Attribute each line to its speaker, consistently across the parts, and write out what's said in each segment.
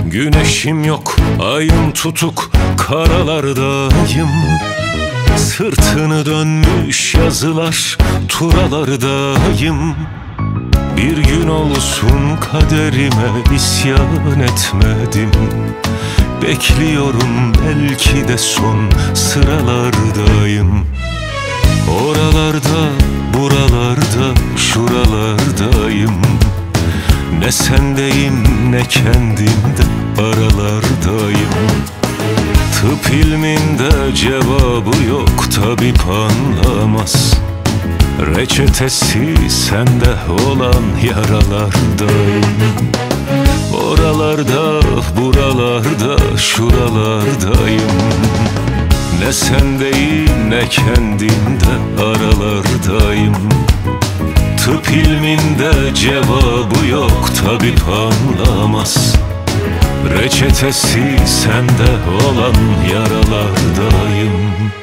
Speaker 1: Güneşim yok, ayım tutuk, karalardayım. Sırtını dönmüş yazılar, turalardayım. Bir gün olsun kaderime isyan etmedim. Bekliyorum, belki de son sıralardayım. Oralarda, buralarda, şuralardayım. Ne sendeyim ne kendimde, aralardayım. Tıp ilminde cevabı yok, tabip anlamaz. Reçetesi sende olan yaralardayım. Oralarda, buralarda, şuralardayım. Ne sendeyim ne kendimde, aralardayım. Tıp ilminde cevabı yok, tabip anlamaz. Reçetesi sende olan yaralardayım.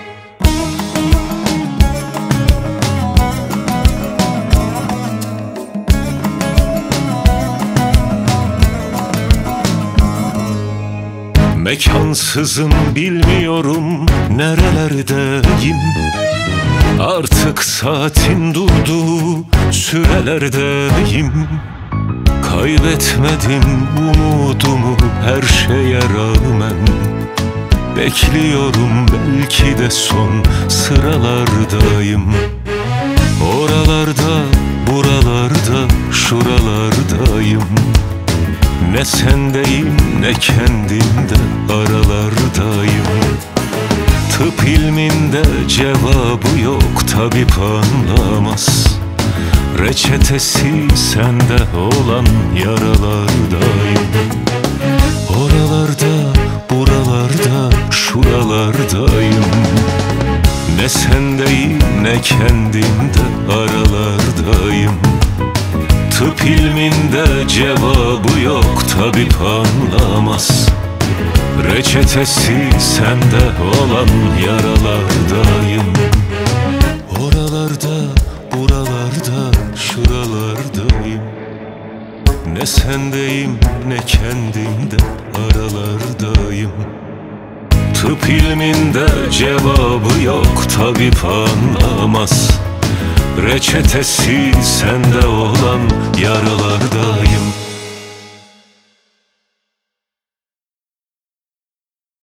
Speaker 1: Mekansızım, bilmiyorum nerelerdeyim. Artık saatin durduğu sürelerdeyim. Kaybetmedim umudumu her şeye rağmen. Bekliyorum, belki de son sıralardayım. Oralarda, buralarda, şuralardayım. Ne sendeyim ne kendimde, aralardayım. Tıp ilminde cevabı yok, tabip anlamaz. Reçetesi sende olan yaralardayım. Oralarda, buralarda, şuralardayım. Ne sendeyim ne kendimde, aralardayım. Tıp ilminde cevabı yok, tabip anlamaz. Reçetesi sende olan yaralardayım. Oralarda, buralarda, şuralardayım. Ne sendeyim ne kendimde, aralardayım. Tıp ilminde cevabı yok, tabip anlamaz. Reçetesi sende olan yaralardayım.